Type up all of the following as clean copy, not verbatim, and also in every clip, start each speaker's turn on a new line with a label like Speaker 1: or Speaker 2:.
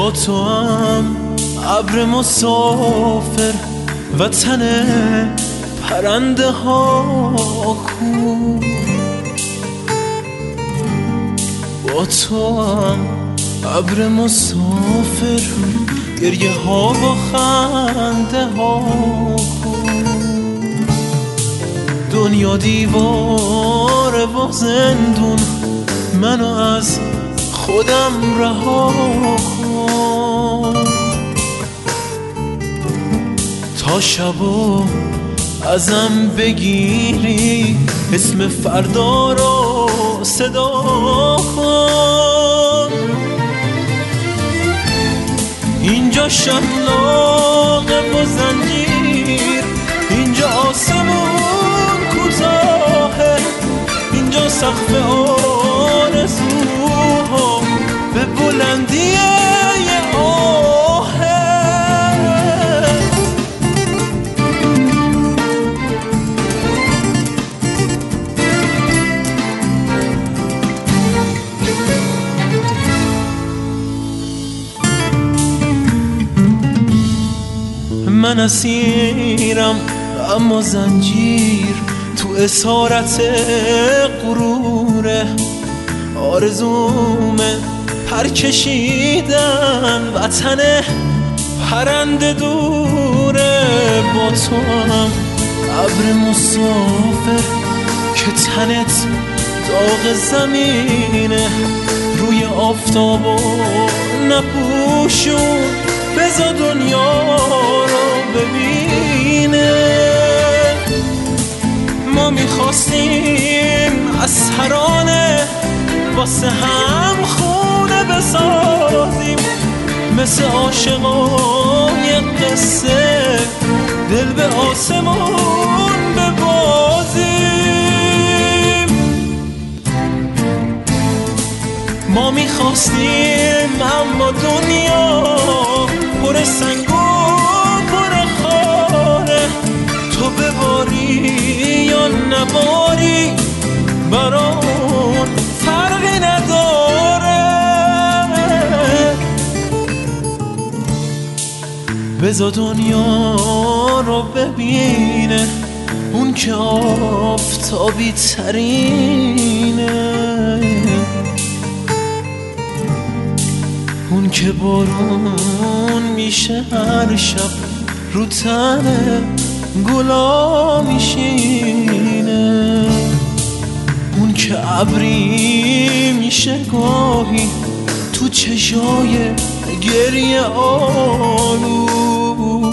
Speaker 1: با تو هم ابر مسافر وطن پرنده ها کو. با تو هم ابر مسافر گریه ها و خنده ها کو. دنیا دیواره و زندون منو از خودم رها کن. تا شبو ازم بگیری اسم فردا رو صدا کن. اینجا شلاقه و زنجیر، اینجا آسمون کوتاهه، اینجا سقف آرزوها به بلندی یه آهه. من اسیرم اما زنجیر تو اسارت غروره. آرزومه پر کشیدن وطن پرنده دوره. با تو هم ابر مسافر که تنت داغ زمینه، روی آفتاب و نپوشون بذار دنیا رو ببینه. ما میخواستیم از ترانه واسه هم خونه بسازیم، مثل عاشقان یه قصه دل به آسمون ببازیم. ما میخواستیم اما دنیا پر سنگ و پر خاره، تو بباری یا نباری برامون فرقی نداره. بذار دنیا رو ببینه اون که آفتابی ترینه، اون که بارون میشه هر شب رو تن گلا میشینه، اون که ابری میشه گاهی تو چشای گریه آلود،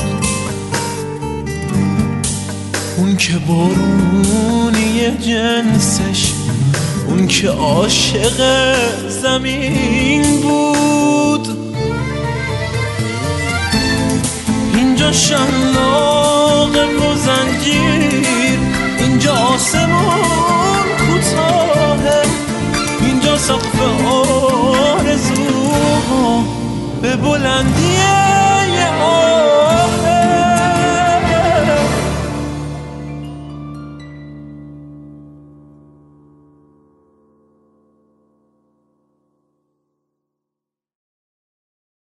Speaker 1: اون که بارونی جنسش، اون که عاشق زمین بود. اینجا شلاقه و زنجیر، اینجا آسمون کوتاهه، اینجا سقف آرزوها به بلندی